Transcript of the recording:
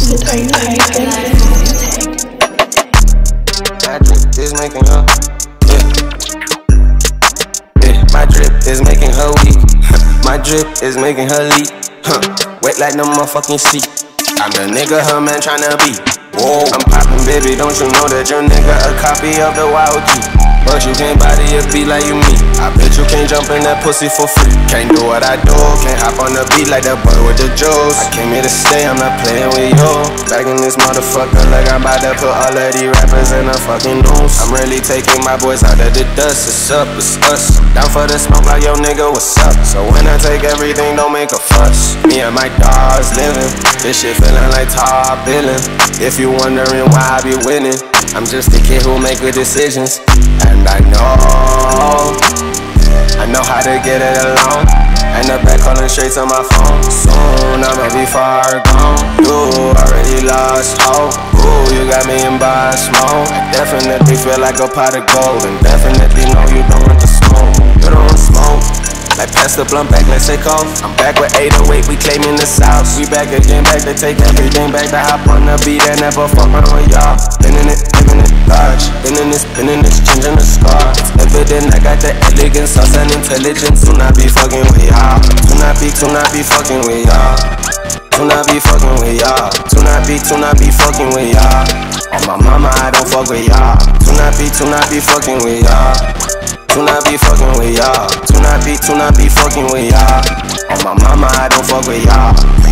Are you high? My drip is making her, my drip is making her weak. My drip is making her leak. Wet like the motherfucking seat. I'm the nigga her man tryna be. Whoa, I'm poppin', baby, don't you know that your nigga a copy of the wild G? But you can't body a beat like you me. I bet you can't jump in that pussy for free. Can't do what I do, can't hop on the beat like that boy with the juice. I came here to stay, I'm not playing with you. Back in this motherfucker like I'm about to put all of these rappers in a fucking noose. I'm really taking my boys out of the dust. It's up, it's us. I'm down for the smoke like yo nigga, what's up? So when I take everything, don't make a fuss. Me and my dogs living, this shit feeling like top billing. If you wondering why I be winning, I'm just a kid who make good decisions. And I know how to get it alone. And the back calling straight to my phone. Soon I'ma be far gone. You already lost hope. Ooh, you got me in boss mode. I definitely feel like a pot of gold. And definitely know you don't want the smoke. You don't want smoke. Like pass the blunt back, let's take off. I'm back with 808, we claiming the South. We back again, back to take everything back. To hop on the beat and never fuck around with y'all. Spinning it, living it large. Spinning it, changing the scar. It's evident I got the elegance, sauce and intelligence. To not be fucking with y'all. To not be fucking with y'all. To not be fucking with y'all. To not be fucking with y'all. On my mama, I don't fuck with y'all. To not be fucking with y'all. To not be fucking with y'all. To not be fucking with y'all. On my mama, I don't fuck with y'all.